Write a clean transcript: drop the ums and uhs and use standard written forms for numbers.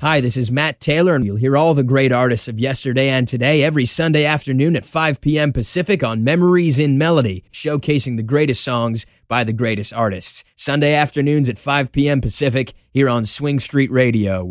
Hi, this is Matt Taylor, and you'll hear all the great artists of yesterday and today every Sunday afternoon at 5 p.m. Pacific on Memories in Melody, showcasing the greatest songs by the greatest artists. Sunday afternoons at 5 p.m. Pacific here on Swing Street Radio.